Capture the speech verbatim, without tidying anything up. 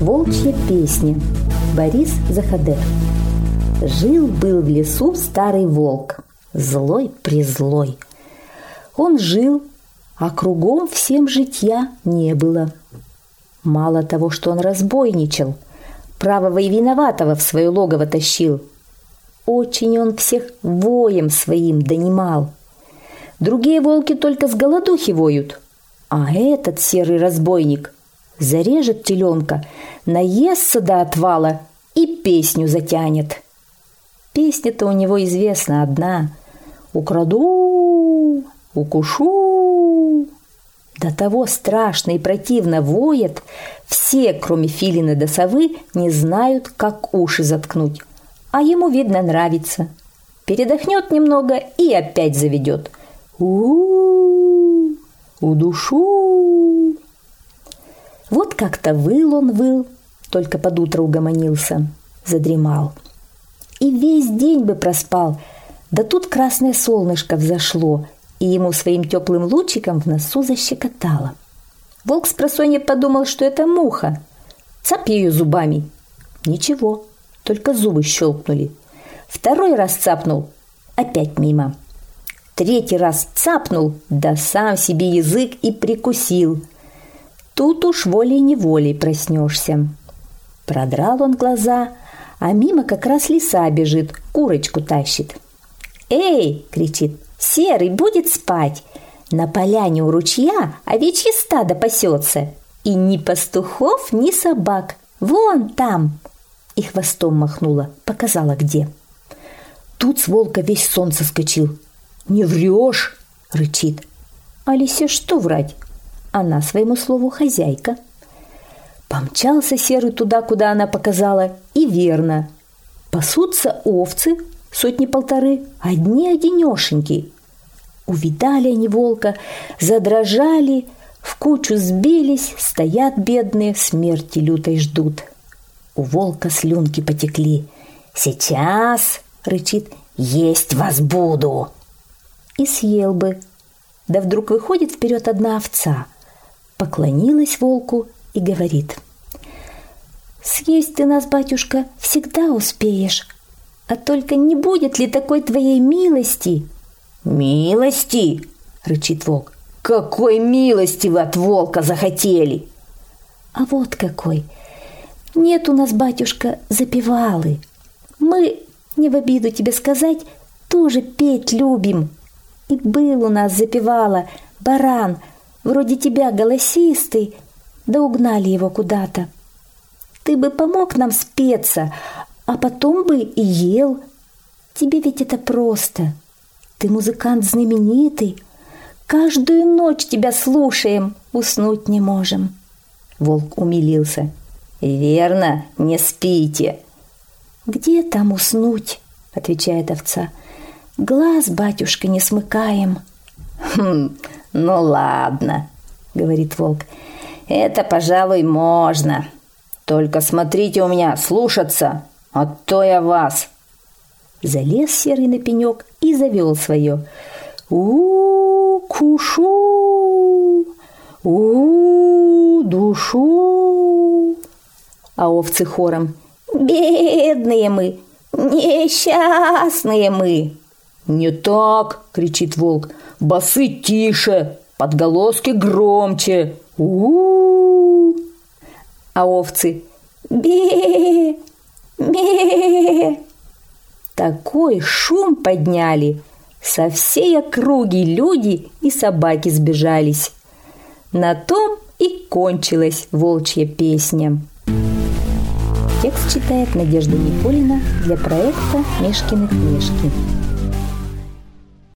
Волчья песня. Борис Заходер. Жил-был в лесу старый волк, злой-призлой. Он жил, а кругом всем житья не было. Мало того, что он разбойничал, правого и виноватого в свое логово тащил, очень он всех воем своим донимал. Другие волки только с голодухи воют, а этот серый разбойник зарежет теленка, наестся до отвала и песню затянет. Песня-то у него известна одна: «Украду, укушу». До того страшно и противно воет, все, кроме филина до совы, не знают, как уши заткнуть. А ему, видно, нравится. Передохнет немного и опять заведет: «У-у-у, удушу». Вот как-то выл он, выл, только под утро угомонился, задремал. И весь день бы проспал, да тут красное солнышко взошло, и ему своим теплым лучиком в носу защекотало. Волк спросонья подумал, что это муха. Цап ее зубами. Ничего, только зубы щелкнули. Второй раз цапнул, опять мимо. Третий раз цапнул, да сам себе язык и прикусил. Тут уж волей-неволей проснешься. Продрал он глаза, а мимо как раз лиса бежит, курочку тащит. «Эй!» — кричит. «Серый будет спать! На поляне у ручья овечье стадо пасется, и ни пастухов, ни собак. Вон там!» И хвостом махнула, показала где. Тут с волка весь сон соскочил. «Не врешь!» — рычит. А лисе что врать? Она своему слову хозяйка. Помчался серый туда, куда она показала, и верно. Пасутся овцы, сотни-полторы, одни-одинешеньки. Увидали они волка, задрожали, в кучу сбились, стоят бедные, смерти лютой ждут. У волка слюнки потекли. «Сейчас, — рычит, — есть вас буду!» И съел бы. Да вдруг выходит вперед одна овца, поклонилась волку и говорит: «Съесть ты нас, батюшка, всегда успеешь, а только не будет ли такой твоей милости?» «Милости?» — рычит волк. «Какой милости вы от волка захотели?» «А вот какой! Нет у нас, батюшка, запевалы. Мы, не в обиду тебе сказать, тоже петь любим. И был у нас запевала, баран, вроде тебя голосистый, да угнали его куда-то. Ты бы помог нам спеться, а потом бы и ел. Тебе ведь это просто. Ты музыкант знаменитый. Каждую ночь тебя слушаем, уснуть не можем». Волк умилился. «Верно, не спите». «Где там уснуть?» — отвечает овца. «Глаз, батюшка, не смыкаем». «Хм, ну ладно», — говорит волк. «Это, пожалуй, можно. Только смотрите у меня, слушаться, а то я вас». Залез серый на пенек и завел свое: «У-у-у, у-у-у-душу». А овцы хором: «Бедные мы, несчастные мы». «Не так!» — кричит волк. «Басы тише, подголоски громче. У-у-у!» А овцы: «Бе! Бе!» Такой шум подняли, со всей округи люди и собаки сбежались. На том и кончилась волчья песня. Текст читает Надежда Никулина для проекта «Мишкины книжки».